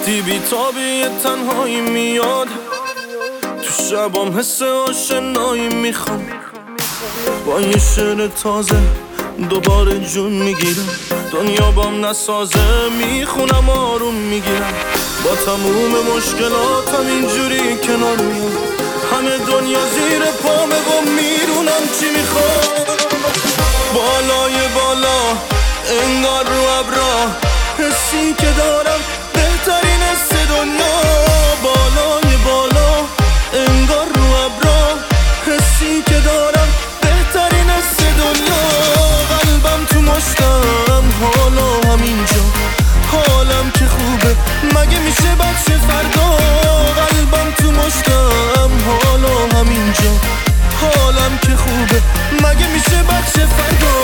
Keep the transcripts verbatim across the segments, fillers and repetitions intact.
وقتی بی تابی تنهایی میاد، تو شبام حس آشنایی میخوام. با یه شعر تازه دوباره جون میگیرم، دنیا بام نسازه میخونم آروم میگیرم. با تموم مشکلاتم اینجوری کنار میام، همه دنیا زیر پامه و میدونم چی میخوام. بالای بالا انگار رو ابرا، حسی که دارم بهترین حس دنیا. بالای بالا انگار رو ابرا، حسی که دارم بهترین حس دنیا. قلبم تو مشتم حالا همینجا، حالم که خوبه مگه میشه بچه فردا. قلبم تو مشتم حالا همینجا، حالم که خوبه مگه میشه بچه فردا.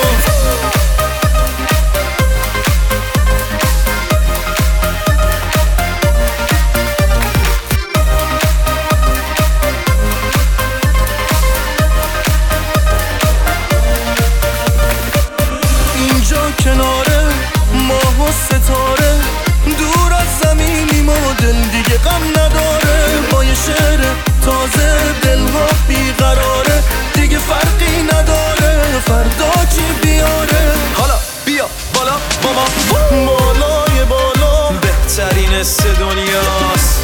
کناره ماه و ستاره، دور از زمینی ما دل دیگه غم نداره. با یه شعر تازه دلها بیقراره، دیگه فرقی نداره فردا چی بیاره. حالا بیا بالا ماما، بالای بالا بهترین حس دنیاست.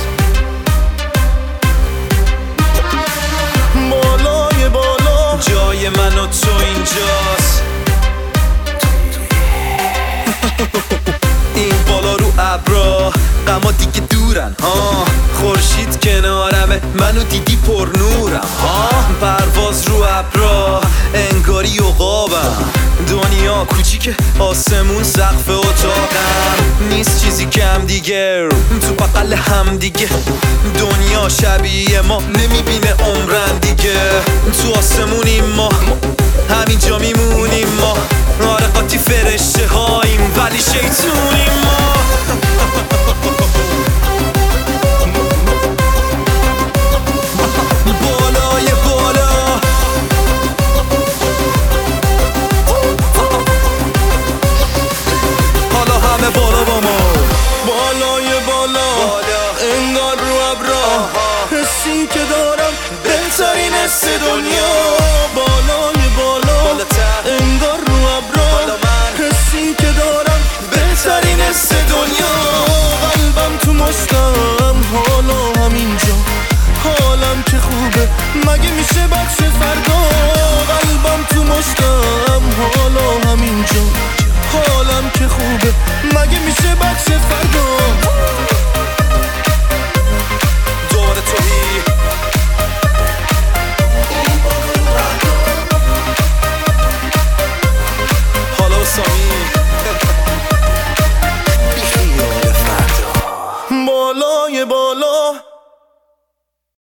بالای بالا جای من و تو اینجاست. این بالا رو ابرا غما دیگه دورن ها، خورشید کنارمه منو دیدی پر نورم ها. پرواز رو ابرا انگاری عقابم، دنیا کوچیکه آسمون سقف اتاقم. نیست چیزی کم دیگه تو بغل هم دیگه، دنیا شبیه ما نمیبینه عمرن دیگه. تو آسمونیم ما همینجا میمونیم ما، آره قاطی فرشته هاییم ولی شیطونی.